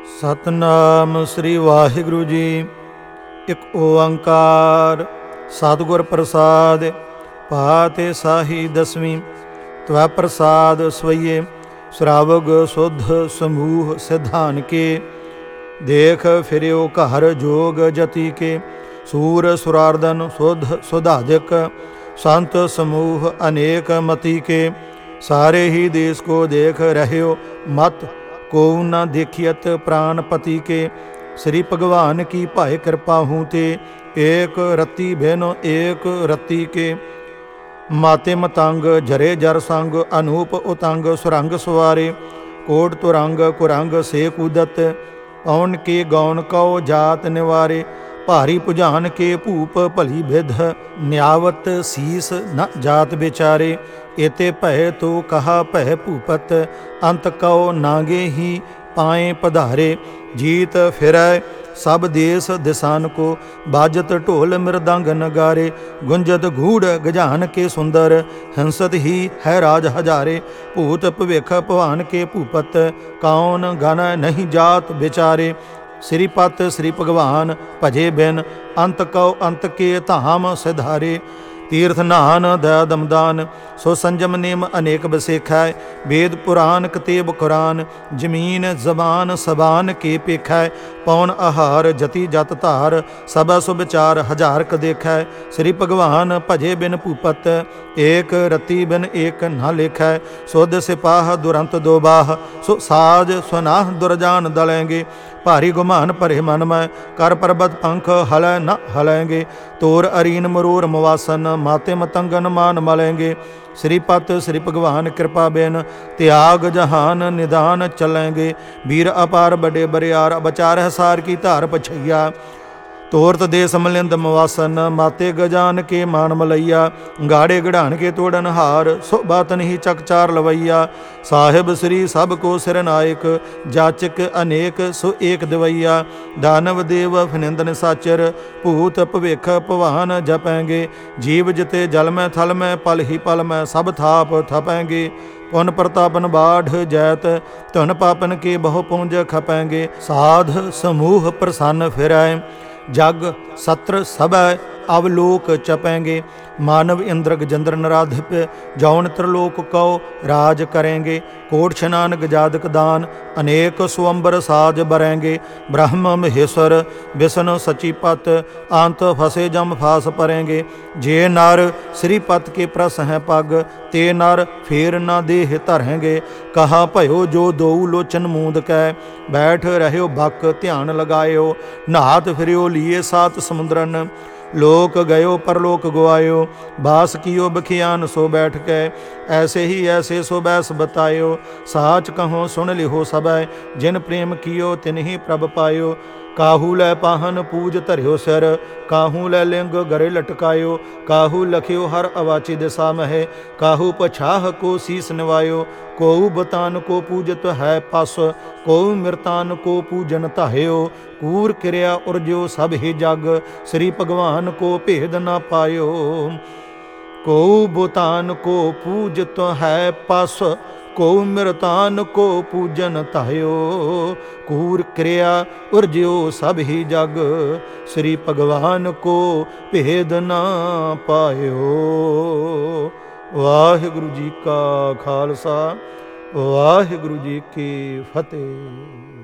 ਸਤਨਾਮ ਸ੍ਰੀ ਵਾਹਿਗੁਰੂ ਜੀ। ਇੱਕ ਓੰਕਾਰ ਸਤਿਗੁਰ ਪ੍ਰਸਾਦ। ਪਾਤੇ ਸਾਹੀ ਦਸਵੀਂ ਤਵੈ ਪ੍ਰਸਾਦ ਸਵਈਏ। ਸ਼ਰਾਵਗ ਸੁਧ ਸਮੂਹ ਸਿਧਾਨ ਕੇ। ਦੇਖ ਫਿਰਿਓ ਘਰ ਜੋਗ ਜਤੀ ਕੇ। ਸੂਰ ਸੁਰਾਰਦਨ ਸੁਧ ਸੁਧਾਜਕ। ਸੰਤ ਸਮੂਹ ਅਨੇਕ ਮਤੀ ਕੇ। ਸਾਰੇ ਹੀ ਦੇਸ ਕੋ ਦੇਖ ਰਹਿਓ ਮਤ। को न देखियत प्राण पति के। श्री भगवान की भाई कृपा हूँ ते। एक रति भेनो एक रति के। माते मतंग जरे जर संग अनूप उतंग सुरंग सवारे। कोट तुरंग कुरंग से कूदत। पवन के गौन कौ जात निवारे। भारी भुजान के भूप भली विध। न्यावत शीस न जात बेचारे। एते भय तो कहा भय भूपत। अंत कौ नागे ही पाए पधारे। जीत फिरै सब देश दिसान को। बाजत ढोल मृदंग नगारे। गुंजत गूढ़ गजान के सुंदर। हंसत ही है राज हजारे। भूत भविख भवान के भूपत। कौन गन नहीं जात बेचारे। श्रीपत श्री भगवान भजे बिन। अंत कौ अंत के धाम सिधारे। तीर्थ नान दया दमदान। सो संजम नेम अनेक बसेखै। वेद पुराण कतेब कुरान। जमीन जबान सबान के पेखै। पौन आहार जति जत धार। सब सुविचार हजार क देखै। श्री भगवान भजे बिन भूपत। एक रति बिन एक न लेखै। सुध सिपाह दुरंत दो बाह। सो साज सुनाह दुरजान दलेंगे। भारी गुमान भरे मन में। कर पर्वत पंख हलै न हलेंगे। तोर अरीन मरूर मवासन। माते मतंगन मान मलेंगे। श्रीपत श्री भगवान कृपा बेन। त्याग जहान निदान चलेंगे। वीर अपार बड़े बरियार। बचार सार की धार पछैया। तोरत देश मलिंद मवासन। माते गजान के मान मलैया। गाड़े गढ़ान के तोड़न हार। सो बातन ही चकचार लवैया। साहिब श्री सब को सिर नायक। जाचक अनेक सो एक दिवैया। दानव देव फिनिंदन साचर। भूत भविख भवान जपेंगे। जीव जिते जल में थल में पल ही पल में सब थाप थपेंगे। पुन प्रतापन बाढ़ जैत। धन पापन के बहु पुंज खपेंगे। साध समूह प्रसन्न फिरै। जग सत्र सब अवलोक चपेंगे। मानव इंद्र गजेंद्र नराधिप। जौन त्रिलोक कौ राज करेंगे। कोट छनान गजादक दान। अनेक स्वंबर साज बरेंगे। ब्रह्म महेश्वर विष्णु सचीपत। अंत फसे जम फास परेंगे। जे नर श्रीपत के प्रस हैं पग। ते नर फेर न देह धरेंगे। कहा भयो जो दो लोचन मूंद कै। बैठ रह्यो बक ध्यान लगायो। नहात फिरियो लिए सात समुद्रन। लोक गयो परलोक गुआयो। बास कियो बखियान सो बैठ के। ऐसे ही ऐसे सो बैस बतायो। साच कहो सुन लिहो सबै। जिन प्रेम कियो तिन ही प्रभ पायो। काहू लै पाहन पूज धरियो सिर। काहू लै लिंग गरे लटकायो। काहू लखियो हर अवाची दिशा मह। काहू पछाह को शीस निवायो। कोऊ बतान को पूजत है पस। कोऊ मृतान को पूजन ताह्यो। कूर क्रिया उर्जो सब ही जग। श्री भगवान को भेद न पायो। कोऊ बुतान को पूजत है पस। को मृतान को पूजन ताह्यो। कूर क्रिया उर्ज्यो सब ही जग। श्री भगवान को भेद न पायो। वाहिगुरु जी का खालसा वाहिगुरु जी की फतेह।